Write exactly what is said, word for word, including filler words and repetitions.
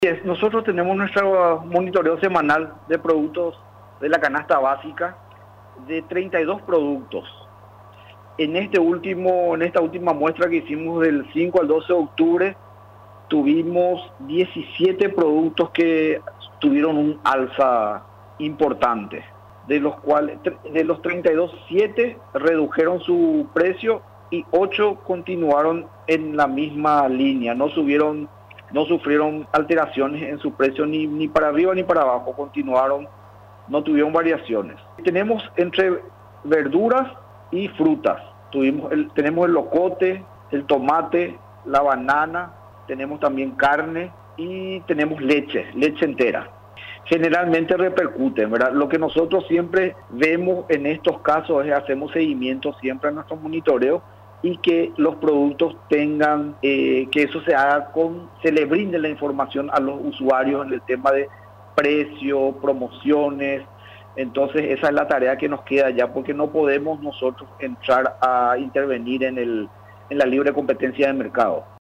Es, Nosotros tenemos nuestro monitoreo semanal de productos de la canasta básica de treinta y dos productos. En este último, en esta última muestra que hicimos del cinco al doce de octubre, tuvimos diecisiete productos que tuvieron un alza importante, de los cuales de los treinta y dos, siete redujeron su precio y ocho continuaron en la misma línea, no subieron no sufrieron alteraciones en su precio ni, ni para arriba ni para abajo, continuaron, no tuvieron variaciones. Tenemos entre verduras y frutas, tuvimos el, tenemos el locote, el tomate, la banana, tenemos también carne y tenemos leche, leche entera. Generalmente repercuten, ¿verdad? Lo que nosotros siempre vemos en estos casos es hacemos seguimiento siempre a nuestro monitoreo y que los productos tengan, eh, que eso se haga con, se le brinde la información a los usuarios en el tema de precio, promociones. Entonces esa es la tarea que nos queda ya, porque no podemos nosotros entrar a intervenir en el, en la libre competencia de mercado.